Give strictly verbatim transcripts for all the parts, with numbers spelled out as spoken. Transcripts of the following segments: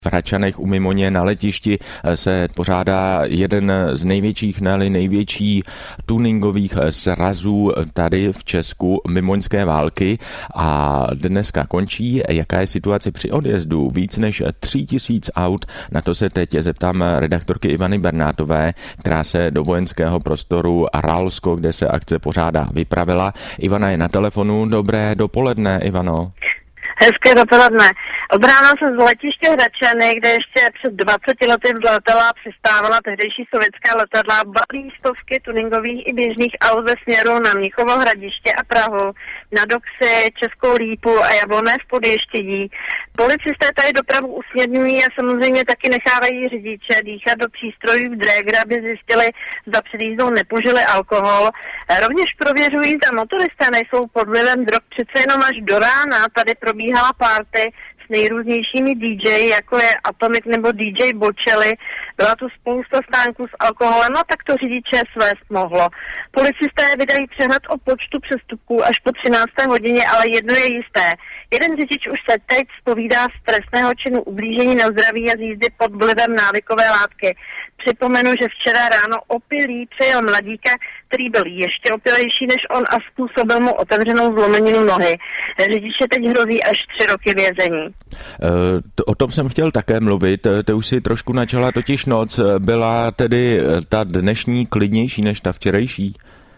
V Hradčanech u Mimoně na letišti se pořádá jeden z největších, ne-li největší tuningových srazů tady v Česku, Mimoňské války, a dneska končí. Jaká je situace při odjezdu? Víc než tři tisíce aut, na to se teď zeptám redaktorky Ivany Bernátové, která se do vojenského prostoru Ralsko, kde se akce pořádá, vypravila. Ivana je na telefonu. Dobré dopoledne, Ivano. Hezké dopoledne. Od rána se z letiště Hradčany, kde ještě před dvaceti lety vzletela a přistávala tehdejší sovětská letadla, balí stovky tuningových i běžných aut ve směru na Mnichovo Hradiště a Prahu, na Doxy, Českou Lípu a Jablonné v Podještědí. Policisté tady dopravu usměrňují a samozřejmě taky nechávají řidiče dýchat do přístrojů v Dräger, aby zjistili, zda před jízdou nepožili alkohol. Rovněž prověřují, zda motoristé nejsou pod vlivem drog. Přece jenom až do rána tady probíhala party s nejrůznějšími dý džeji, jako je Atomic nebo dý džej Bocelli. Byla tu spousta stánků s alkoholem, a tak to řidiče svést mohlo. Policisté vydají přehled o počtu přestupků až po třinácté hodině, ale jedno je jisté. Jeden řidič už se teď zpovídá z trestného činu ublížení na zdraví a z jízdy pod vlivem návykové látky. Připomenu, že včera ráno opilý přejel mladíka, který byl ještě opilejší než on a způsobil mu otevřenou zlomeninu nohy. Řidiče teď hrozí až tři roky vězení. E, o tom jsem chtěl také mluvit. Ty už si trošku načala totiž noc. Byla tedy ta dnešní klidnější než ta včerejší?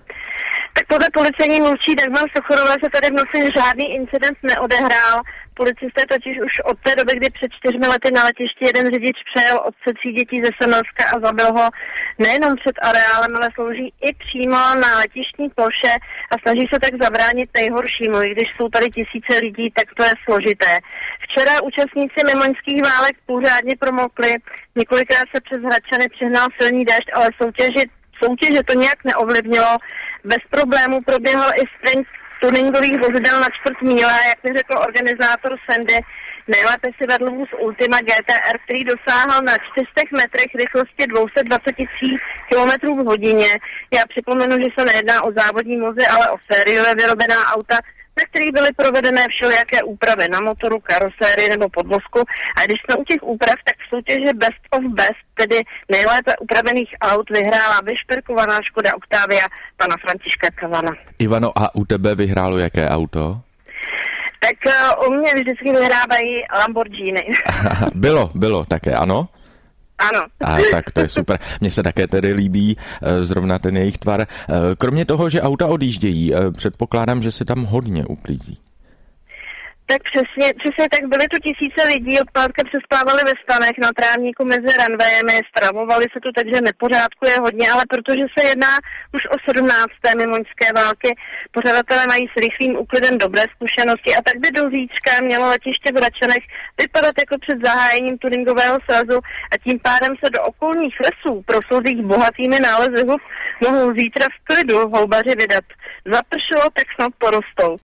Tak podle policejní mluvčí Dagmar Sochorové se tady v noci žádný incident neodehrál. Policisté totiž už od té doby, kdy před čtyřmi lety na letišti jeden řidič přejel otce tří dětí ze Semilska a zabil ho nejenom před areálem, ale slouží i přímo na letištní ploše a snaží se tak zabránit nejhoršímu. I když jsou tady tisíce lidí, tak to je složité. Včera účastníci mimoňských válek pořádně promokli, několikrát se přes Hradčany přihnal silný déšť, ale soutěži Soutěže to nějak neovlivnilo. Bez problémů proběhl i sprint tuningových vozidel na čtvrt míle, jak mi řekl organizátor Sandy. Nejlépe si vedl vůz Ultima G T R, který dosáhl na čtyřstech metrech rychlosti dvě stě dvacet tři kilometrů v hodině. Já připomenu, že se nejedná o závodní vozy, ale o sériově vyrobená auta, na kterých byly provedené všelijaké úpravy na motoru, karosérii nebo podvozku. A když jsme u těch úprav, tak v soutěži Best of Best, tedy nejlépe upravených aut, vyhrála vyšperkovaná Škoda Octavia pana Františka Kavana. Ivano, a u tebe vyhrálo jaké auto? Tak uh, u mě vždycky vyhrávají Lamborghini. bylo, bylo také, ano? Ano. A tak to je super. Mně se také tedy líbí zrovna ten jejich tvar. Kromě toho, že auta odjíždějí, předpokládám, že se tam hodně uklízí. Tak přesně, přesně tak byly tu tisíce lidí, odpoledne přespávali ve stanech na trávníku mezi runwayemi, stravovali se tu, takže nepořádku je hodně, ale protože se jedná už o sedmnácté mimoňské války, pořadatelé mají s rychlým úklidem dobré zkušenosti a tak by do zítřka mělo letiště v Hradčanech vypadat jako před zahájením tuningového srazu a tím pádem se do okolních lesů proslulých bohatými nálezy hub mohou zítra v klidu houbaři vydat. Zapršelo, tak snad porostou.